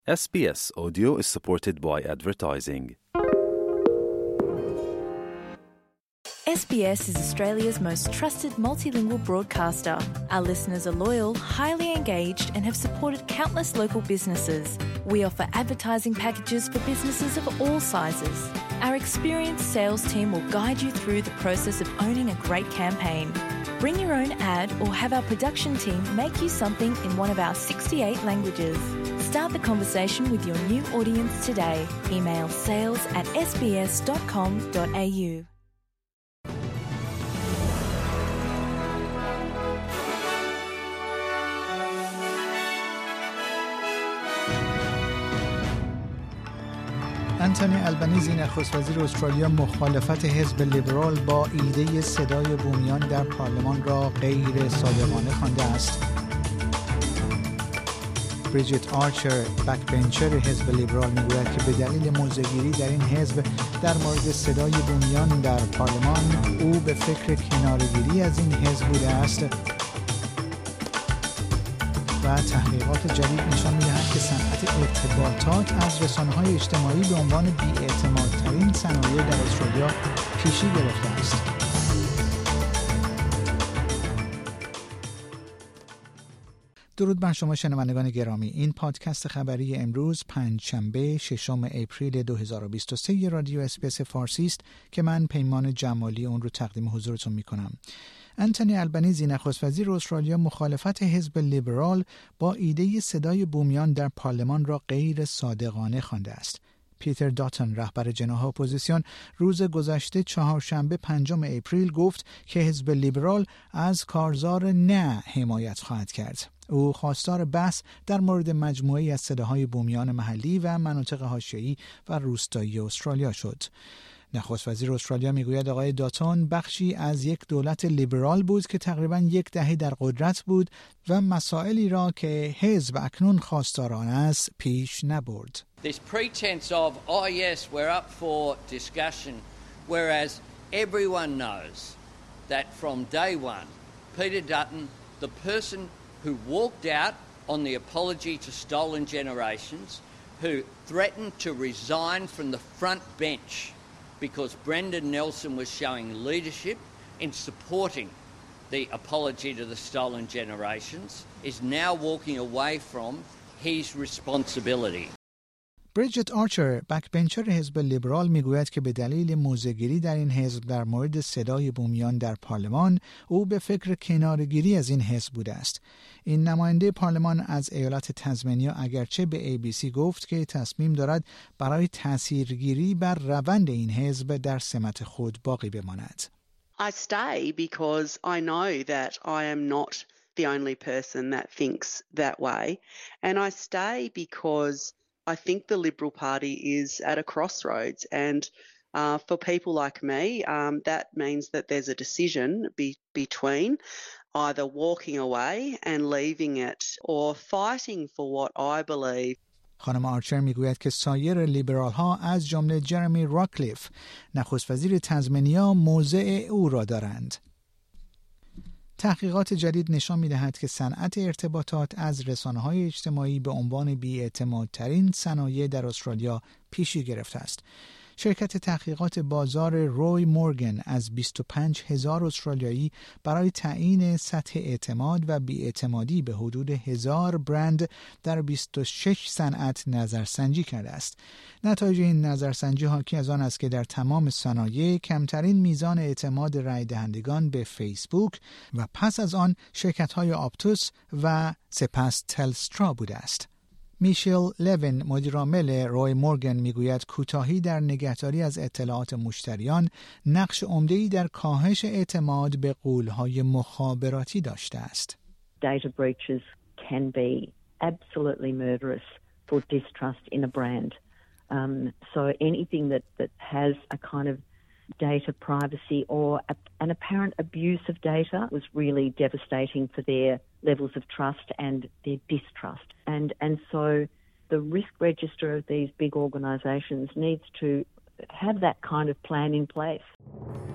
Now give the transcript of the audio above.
SBS Audio is supported by advertising. SBS is Australia's most trusted multilingual broadcaster. Our listeners are loyal, highly engaged, and have supported countless local businesses. We offer advertising packages for businesses of all sizes. Our experienced sales team will guide you through the process of owning a great campaign. Bring your own ad or have our production team make you something in one of our 68 languages. Start the conversation with your new audience today. Email sales@sbs.com.au. انتونی البنیزی نخست وزیر استرالیا مخالفت حزب لیبرال با ایده صدای بومیان در پارلمان را غیر صادقانه خوانده است. بریجیت آرچر، بکبنچر حزب لیبرال، میگوید که به دلیل موضع‌گیری در این حزب در مورد صدای بومیان در پارلمان، او به فکر کناره‌گیری از این حزب بوده است. و تحقیقات جدید نشان می‌دهد که صنعت ارتباطات از رسانه‌های اجتماعی به عنوان بی‌اعتمادترین صنایع در استرالیا پیشی گرفته است. درود بر شما شنوندگان گرامی. این پادکست خبری امروز پنجشنبه 6 اپریل 2023 رادیو اسپیس فارسی است که من پیمان جمالی اون رو تقدیم حضورتون می‌کنم. انتونی البنیزی نخست وزیر استرالیا مخالفت حزب لیبرال با ایده صدای بومیان در پارلمان را غیر صادقانه خوانده است. پیتر داتن، رهبر جناح اپوزیسیون، روز گذشته چهارشنبه 5 اپریل گفت که حزب لیبرال از کارزار نه حمایت خواهد کرد. او خواستار بحث در مورد مجموعه‌ای از صداهای بومیان محلی و مناطق حاشیه‌ای و روستایی استرالیا شد. نخست وزیر استرالیا میگوید آقای داتون بخشی از یک دولت لیبرال بود که تقریباً یک دهه در قدرت بود و مسائلی را که حزب اکنون خواستار آن است پیش نبرد. This pretense of, oh yes, we're up for discussion, whereas everyone knows that from day one, Peter Dutton, the person who walked out on the apology to stolen generations, who threatened to resign from the front bench because Brendan Nelson was showing leadership in supporting the apology to the stolen generations, is now walking away from his responsibility. بریجیت آرچر، بکبنچر حزب لیبرال، میگوید که به دلیل موضع‌گیری در این حزب در مورد صدای بومیان در پارلمان، او به فکر کناره‌گیری از این حزب بوده است. این نماینده پارلمان از ایالت تزمینیا اگرچه به ABC گفت که تصمیم دارد برای تاثیرگیری بر روند این حزب در سمت خود باقی بماند. I stay because I know that I am not the only person that thinks that way, and I stay because I think the Liberal Party is at a crossroads, and for people like me, that means that there's a decision between either walking away and leaving it or fighting for what I believe. خانم آرچر میگوید که سایر لیبرال ها از جمله جرمی راکلیف، نخست وزیر تزمینیا، موضع او را دارند. تحقیقات جدید نشان می‌دهد که صنعت ارتباطات از رسانه‌های اجتماعی به عنوان بی‌اعتمادترین صنایع در استرالیا پیشی گرفته است. شرکت تحقیقات بازار روی مورگن از 25,000 استرالیایی برای تعیین سطح اعتماد و بی‌اعتمادی به حدود 1000 برند در 26 صنعت نظرسنجی کرده است. نتایج این نظرسنجی حاکی از آن است که در تمام صنایع کمترین میزان اعتماد رای دهندگان به فیسبوک و پس از آن شرکت‌های آپتوس و سپس تلسترا بوده است. میشل لوین، مدیرعامل روی مورگن، میگوید کوتاهی در نگهداری از اطلاعات مشتریان نقش عمده‌ای در کاهش اعتماد به غول‌های مخابراتی داشته است. Data breaches can be absolutely murderous for distrust in a brand. So anything that has a kind of data privacy or an apparent abuse of data was really devastating for their levels of trust and their distrust. And so the risk register of these big organisations needs to have that kind of plan in place.